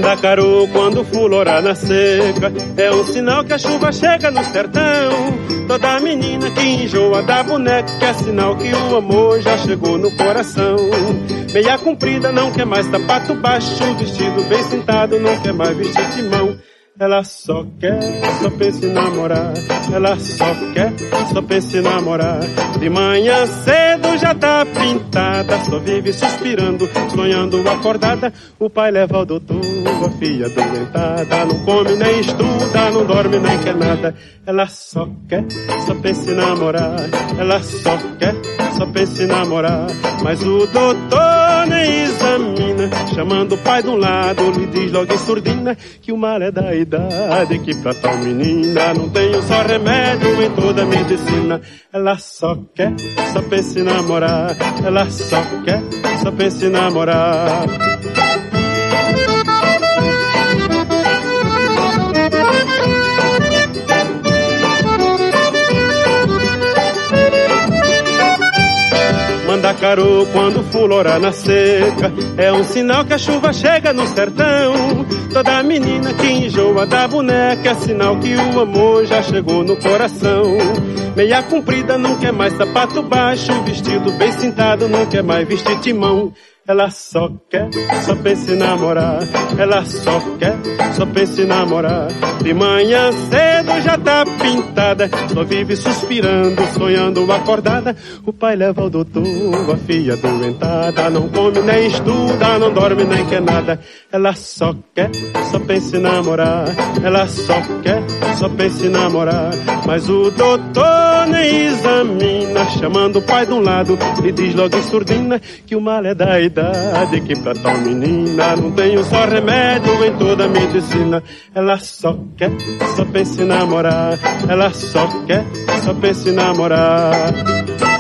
Mandacaru, quando fulorar na seca, é um sinal que a chuva chega no sertão. Toda menina que enjoa da boneca, é sinal que o amor já chegou no coração. Meia comprida não quer mais sapato baixo, vestido bem sentado não quer mais vestir de mão. Ela só quer, só pensa em namorar. Ela só quer, só pensa em namorar. De manhã cedo já tá pintada, só vive suspirando, sonhando acordada. O pai leva ao doutor, a filha doentada, não come nem estuda, não dorme nem quer nada. Ela só quer, só pensa em namorar. Ela só quer, só pensa em namorar. Mas o doutor nem examina, chamando o pai de um lado, lhe diz logo em surdina que o mal é da idade, que pra tal menina não tem um só remédio em toda a medicina. Ela só quer, só pensa em namorar. Ela só quer, só pensa em namorar. Mandacaru, quando fulorar na seca, é um sinal que a chuva chega no sertão. Toda menina que enjoa da boneca, é sinal que o amor já chegou no coração. Meia comprida não quer mais sapato baixo, vestido bem sentado não quer mais vestir timão. Ela só quer, só pensa em namorar. Ela só quer, só pensa em namorar. De manhã cedo já tá pintada, só vive suspirando, sonhando acordada. O pai leva ao doutor, a filha doentada, não come nem estuda, não dorme nem quer nada. Ela só quer, só pensa em namorar. Ela só quer, só pensa em namorar. Mas o doutor nem examina, chamando o pai de um lado, lhe diz logo em surdina que o mal é da idade, que pra tal menina não tem um só remédio em toda a medicina. Ela só quer, só pensa em namorar. Ela só quer, só pensa em namorar.